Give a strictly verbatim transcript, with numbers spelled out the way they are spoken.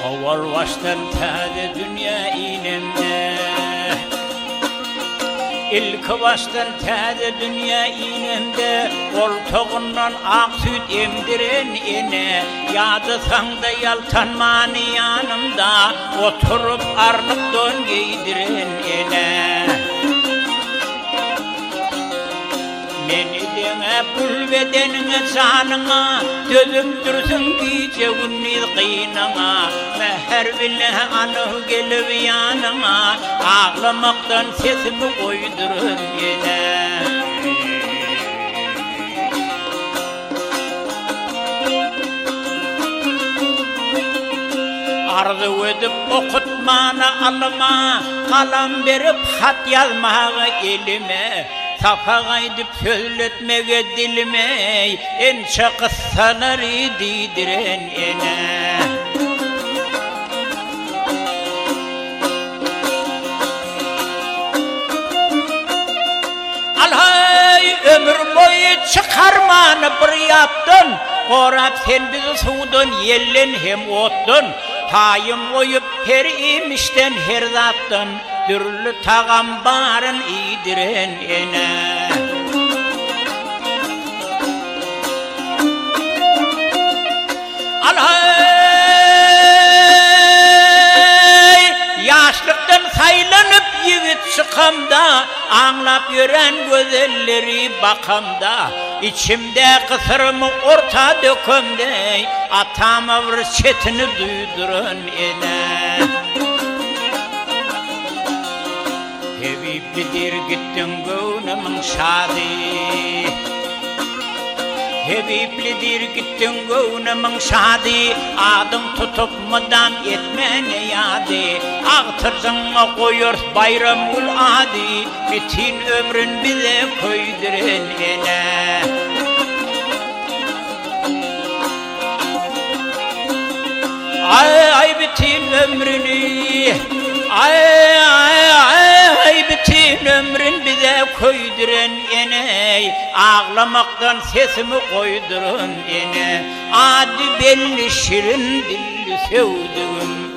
Kovar baştan tade dünya inemde İlk baştan tade dünya inemde Ortoğundan ak süt emdiren ene Yadısan da yaltanmanı yanımda Oturup arnık don giydiren ene Meni dene pul ve denine canına Dözüp dursun gece günniz kıynana Meher bile anı gelip yanına Ağlamaktan sesimi koydurun yine Arzu edip okutmana alma Kalam verip hat yazmağa elime Safağa edip söyletmege dilime Ençe kıssaları didiren ene Alhay ömür boyu çıkarmanı bir yaptın Korap sen bizi suudun yellen hem ottun Tayım oyup her imişten her zattın Dürlü tağambarın idiren ene Alhay yaşlıktan saylanıp yiğit çıkamda Anlap yören gözelleri bakamda İçimde kısırımı orta dökümde Atam avr çetini duydurun ene Hebiblidir gittin gönlümün şadi Hebiblidir gittin gönlümün şadi Adım tutup mıdam etmene yadi Ağtırsınma koyur bayram gül adi Bütün ömrün bize koyduren ene Ay ay bütün ömrünü Ay ay ay ay bütün ömrün bize koyduran ene Ağlamaktan sesimi koydurun ene Adi belli şirin dilli sevduğum